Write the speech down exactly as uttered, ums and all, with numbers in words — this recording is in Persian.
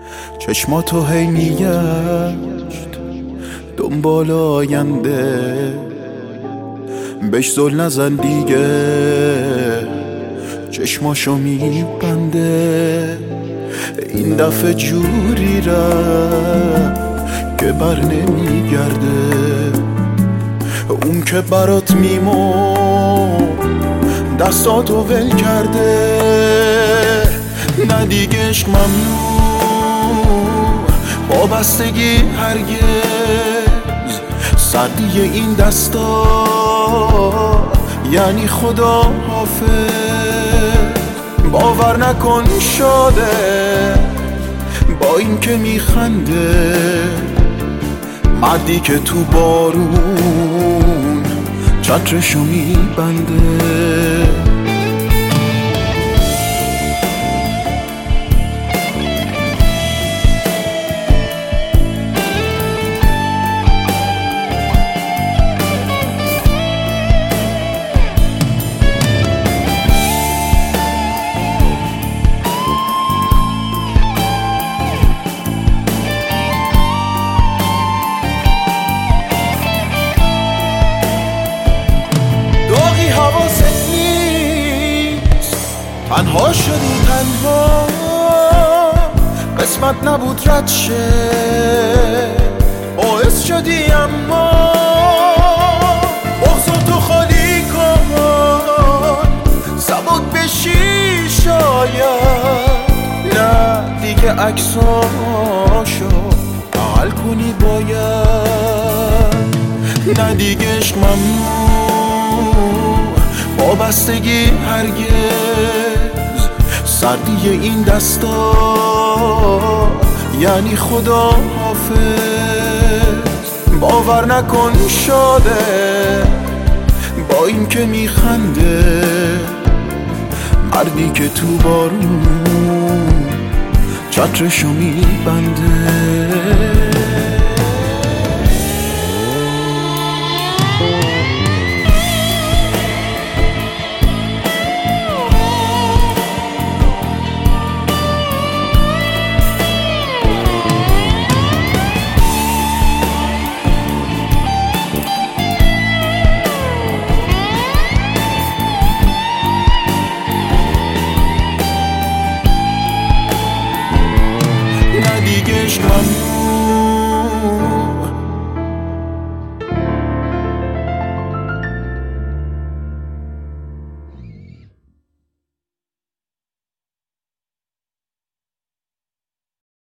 چشماتو هی میگشت دنبال آینده، بهش زل نزن دیگه چشماشو میبنده. این دفعه جوری رفت که بر نمیگرده، اون که برات میمون دستاتو ول کرده. نه دیگه عشق ممنوع، وابستگی هرگز، سردی این دستا یعنی خدا حافظ. باور نکن شاده با این که میخنده، مردی که تو بارون چترشو میبنده. تنها شدی تنها، قسمت نبود رد شه، باعث شدی اما بغضتو خالی کن، سبک بشی شاید. نه دیگه عکساشو بغل کنی باید. نه دیگه عشق ممنوع، وابستگی هرگز، سردی این دستا یعنی خدا حافظ. باور نکن شاده با این که میخنده، مردی که تو بارون چترشو میبنده. دیگه عشق ممنوع،